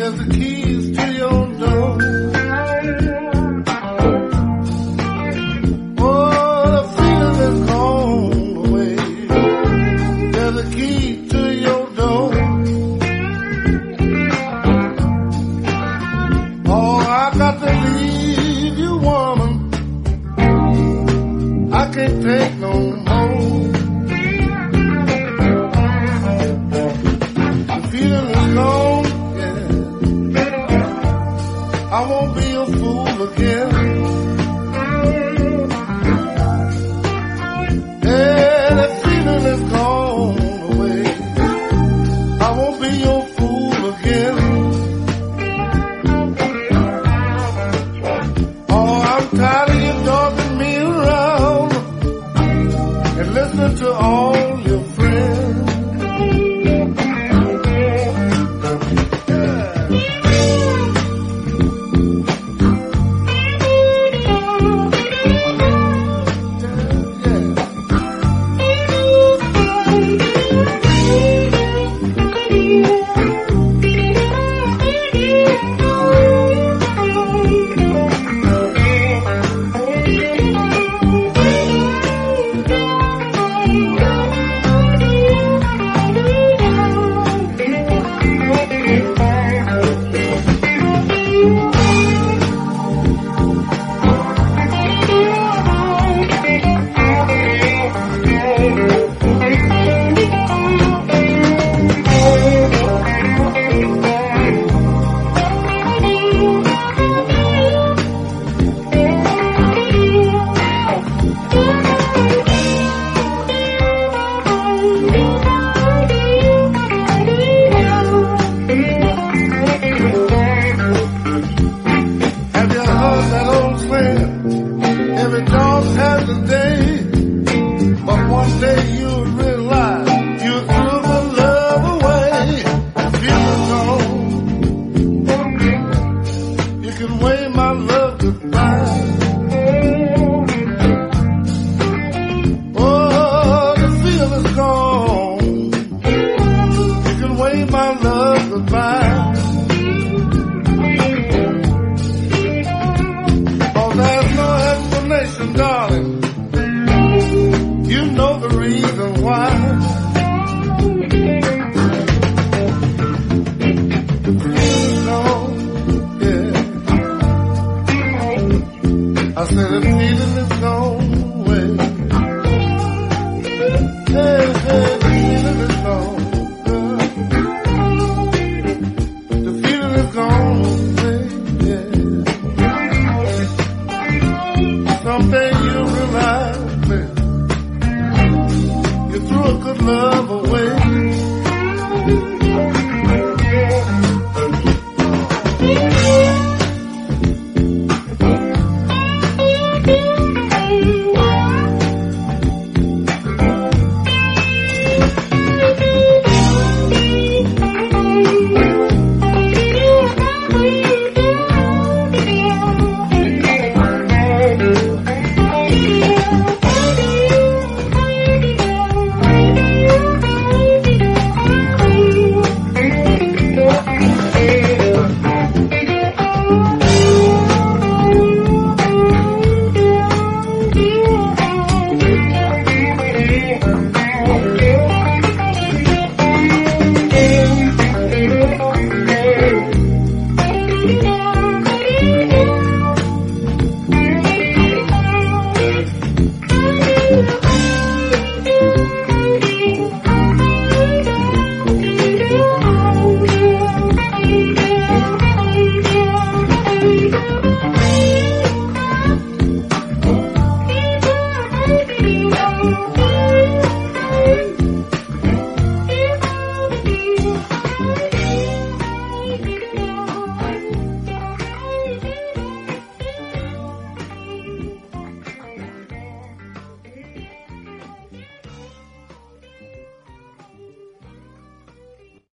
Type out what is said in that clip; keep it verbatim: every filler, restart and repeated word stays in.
There's the keys to your door. Oh, the feeling is gone away. There's the key to your door. Oh, I got to leave you, woman. I can't take no more. The feeling is gone. I won't be a fool again. Yeah, that feeling is gone away. I won't be your fool again. Oh, I'm tired of you dogging me around and listening to all your friends. I said the feeling is gone.